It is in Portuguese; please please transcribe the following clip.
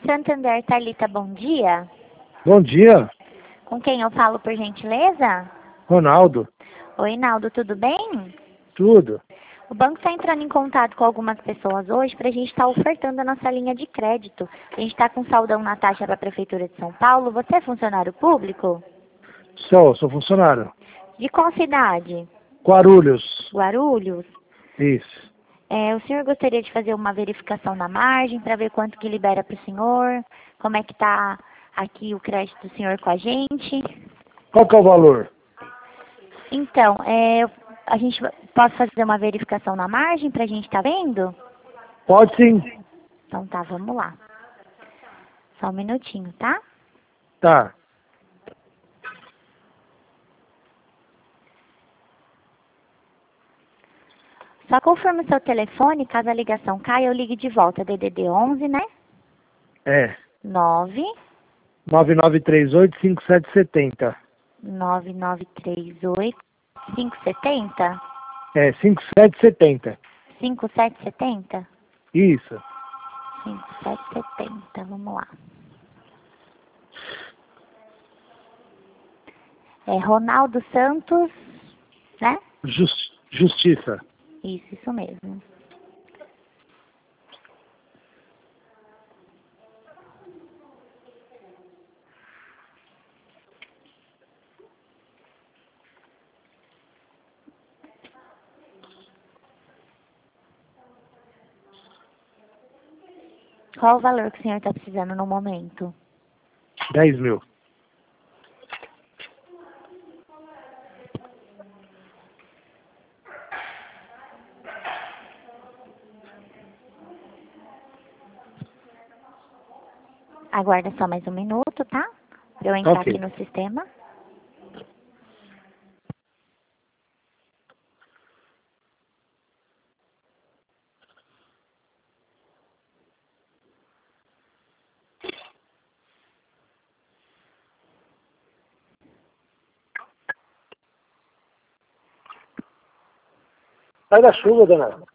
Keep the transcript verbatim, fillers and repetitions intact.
Santander, Thalita, bom dia. Bom dia, Com quem eu falo, por gentileza? Ronaldo. Oi, Naldo, tudo bem? Tudo. O banco está entrando em contato com algumas pessoas hoje para a gente estar ofertando a nossa linha de crédito. A gente está com saldão na taxa para a Prefeitura de São Paulo. Você é funcionário público? Sou, sou funcionário. De qual cidade? Guarulhos. Guarulhos? Isso. É, o senhor gostaria de fazer uma verificação na margem para ver quanto que libera para o senhor? Como é que está aqui o crédito do senhor com a gente? Qual que é o valor? Então, é, a gente pode fazer uma verificação na margem para a gente estar vendo? Pode sim. Então tá, vamos lá. Só um minutinho, tá? Tá. Só confirma o seu telefone, caso a ligação caia, eu ligue de volta. D D D onze, né? É. nove nove nove três oito cinco sete sete zero. nove nove três oito cinco sete zero É, cinco sete sete zero. cinco sete sete zero Isso. cinco sete sete zero, vamos lá. É Ronaldo Santos, né? Jus- Justiça. Isso, isso mesmo. Qual o valor que o senhor está precisando no momento? dez mil. Aguarda só mais um minuto, tá? Pra eu entrar Ok. aqui no sistema. Sai da chuva, dona.